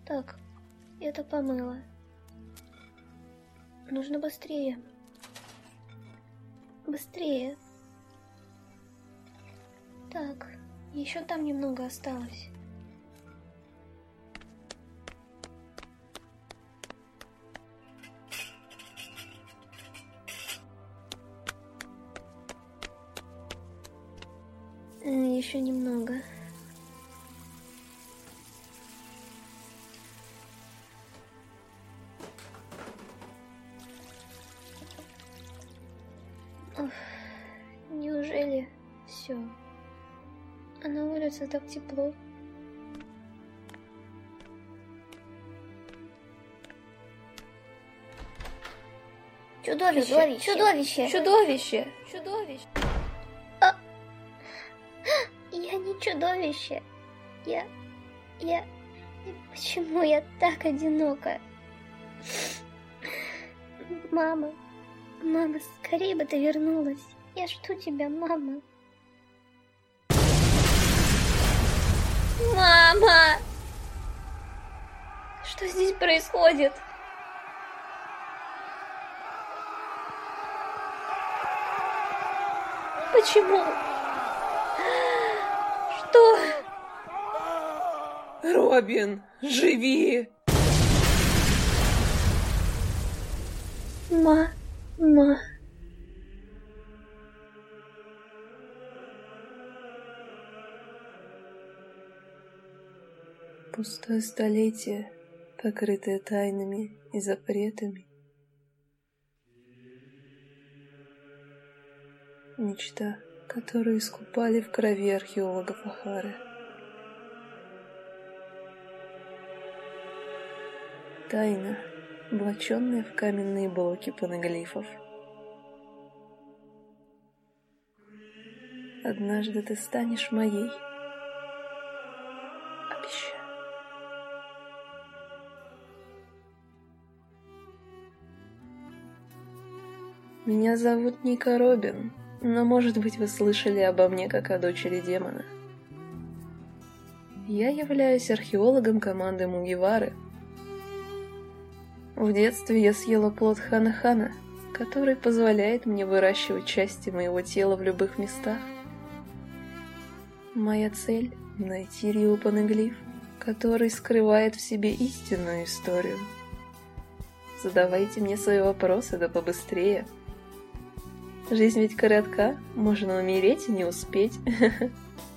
Так, это помыло. Нужно быстрее. Быстрее. Так, еще там немного осталось. Еще немного. Неужели все? А на улице так тепло. Чудовище! Чудовище! Чудовище! Чудовище! Я не чудовище. Я... Почему я так одинока? Мама, скорее бы ты вернулась. Я жду тебя, мама. Мама! Что здесь происходит? Почему? Что? Робин, живи! Мама. Пустое столетие, покрытое тайнами и запретами. Мечта, которую искупали в крови археологов Ахары. Тайна, облаченная в каменные блоки панеглифов. Однажды ты станешь моей. Обещаю. Меня зовут Ника Робин, но, может быть, вы слышали обо мне как о дочери демона. Я являюсь археологом команды Мугивары. В детстве я съела плод Хана-Хана, который позволяет мне выращивать части моего тела в любых местах. Моя цель — найти риопанеглиф, который скрывает в себе истинную историю. Задавайте мне свои вопросы, да побыстрее. Жизнь ведь коротка, можно умереть и не успеть.